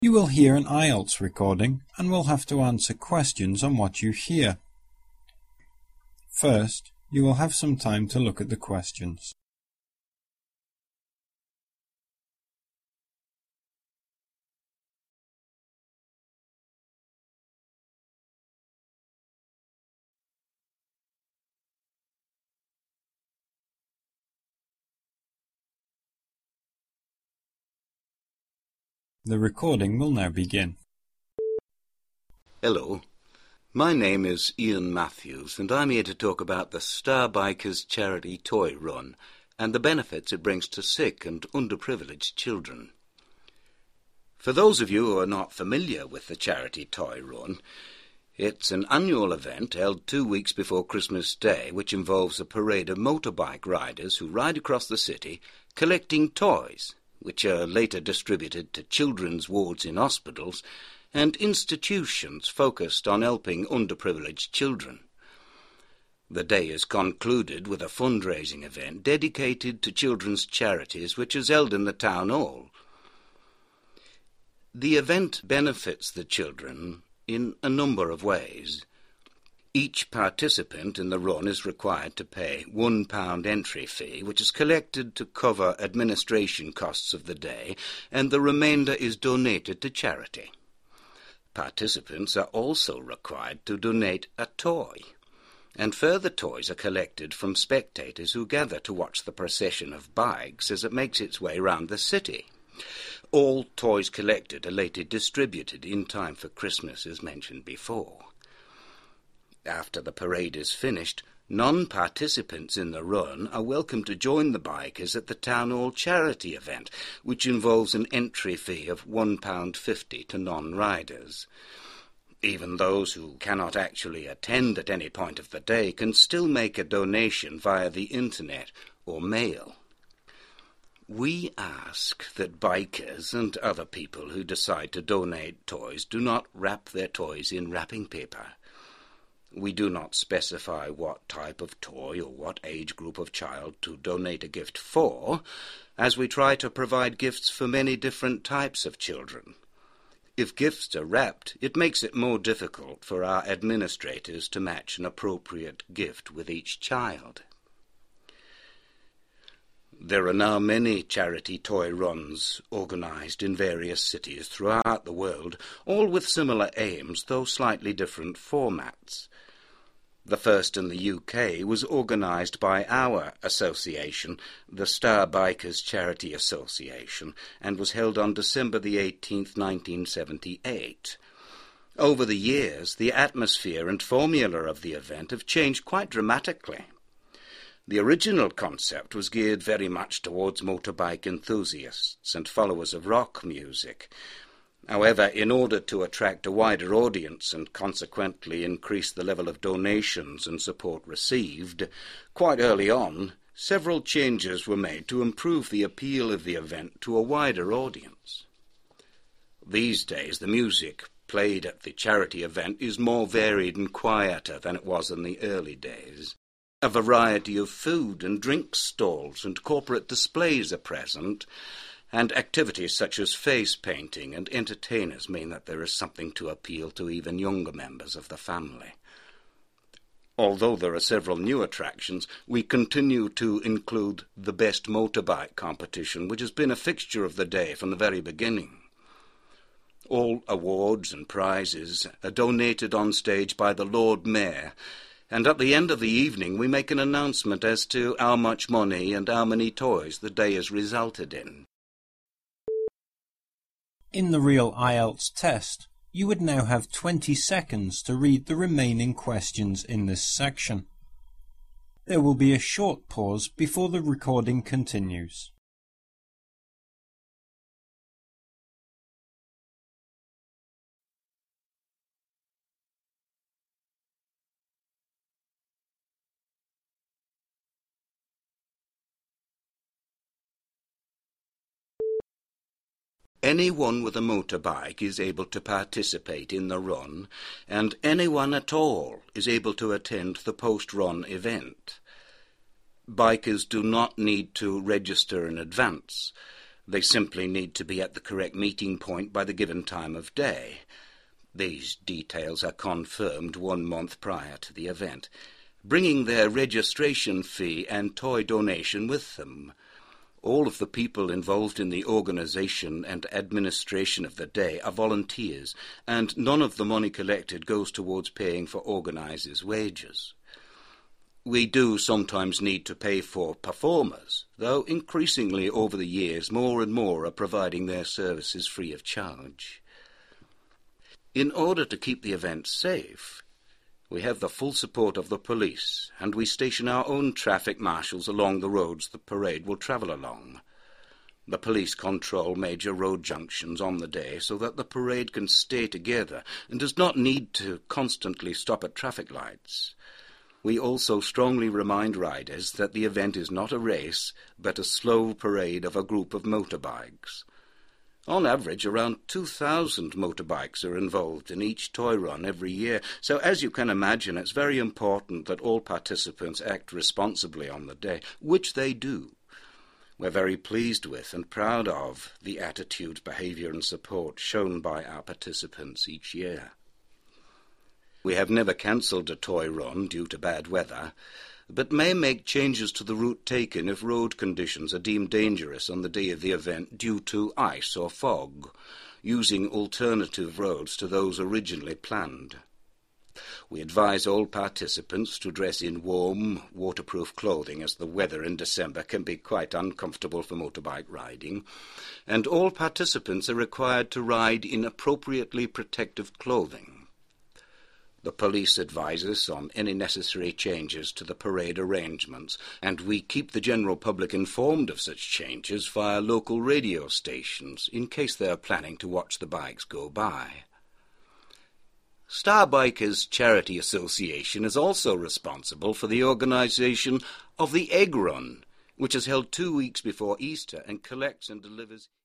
You will hear an IELTS recording and will have to answer questions on what you hear. First, you will have some time to look at the questions. The recording will now begin. Hello, my name is Ian Matthews and I'm here to talk about the Star Bikers Charity Toy Run and the benefits it brings to sick and underprivileged children. For those of you who are not familiar with the Charity Toy Run, it's an annual event held 2 weeks before Christmas Day which involves a parade of motorbike riders who ride across the city collecting toys, which are later distributed to children's wards in hospitals and institutions focused on helping underprivileged children. The day is concluded with a fundraising event dedicated to children's charities which is held in the town hall. The event benefits the children in a number of ways. Each participant in the run is required to pay £1 entry fee, which is collected to cover administration costs of the day, and the remainder is donated to charity. Participants are also required to donate a toy, and further toys are collected from spectators who gather to watch the procession of bikes as it makes its way round the city. All toys collected are later distributed in time for Christmas, as mentioned before. After the parade is finished, non-participants in the run are welcome to join the bikers at the Town Hall charity event, which involves an entry fee of £1.50 to non-riders. Even those who cannot actually attend at any point of the day can still make a donation via the internet or mail. We ask that bikers and other people who decide to donate toys do not wrap their toys in wrapping paper. We do not specify what type of toy or what age group of child to donate a gift for, as we try to provide gifts for many different types of children. If gifts are wrapped, it makes it more difficult for our administrators to match an appropriate gift with each child. There are now many charity toy runs organised in various cities throughout the world, all with similar aims, though slightly different formats. The first in the UK was organised by our association, the Star Bikers Charity Association, and was held on December the 18th, 1978. Over the years, the atmosphere and formula of the event have changed quite dramatically. The original concept was geared very much towards motorbike enthusiasts and followers of rock music. However, in order to attract a wider audience and consequently increase the level of donations and support received, quite early on, several changes were made to improve the appeal of the event to a wider audience. These days, the music played at the charity event is more varied and quieter than it was in the early days. A variety of food and drink stalls and corporate displays are present, and activities such as face painting and entertainers mean that there is something to appeal to even younger members of the family. Although there are several new attractions, we continue to include the Best Motorbike competition, which has been a fixture of the day from the very beginning. All awards and prizes are donated on stage by the Lord Mayor, and at the end of the evening we make an announcement as to how much money and how many toys the day has resulted in. In the real IELTS test, you would now have 20 seconds to read the remaining questions in this section. There will be a short pause before the recording continues. Anyone with a motorbike is able to participate in the run, and anyone at all is able to attend the post-run event. Bikers do not need to register in advance. They simply need to be at the correct meeting point by the given time of day. These details are confirmed 1 month prior to the event, bringing their registration fee and toy donation with them. All of the people involved in the organisation and administration of the day are volunteers, and none of the money collected goes towards paying for organisers' wages. We do sometimes need to pay for performers, though increasingly over the years more and more are providing their services free of charge. In order to keep the event safe, we have the full support of the police, and we station our own traffic marshals along the roads the parade will travel along. The police control major road junctions on the day so that the parade can stay together and does not need to constantly stop at traffic lights. We also strongly remind riders that the event is not a race, but a slow parade of a group of motorbikes. On average, around 2,000 motorbikes are involved in each toy run every year, so as you can imagine, it's very important that all participants act responsibly on the day, which they do. We're very pleased with and proud of the attitude, behaviour and support shown by our participants each year. We have never cancelled a toy run due to bad weather, but may make changes to the route taken if road conditions are deemed dangerous on the day of the event due to ice or fog, using alternative roads to those originally planned. We advise all participants to dress in warm, waterproof clothing, as the weather in December can be quite uncomfortable for motorbike riding, and all participants are required to ride in appropriately protective clothing. The police advise us on any necessary changes to the parade arrangements, and we keep the general public informed of such changes via local radio stations in case they are planning to watch the bikes go by. Star Bikers Charity Association is also responsible for the organisation of the Egg Run, which is held 2 weeks before Easter and collects and delivers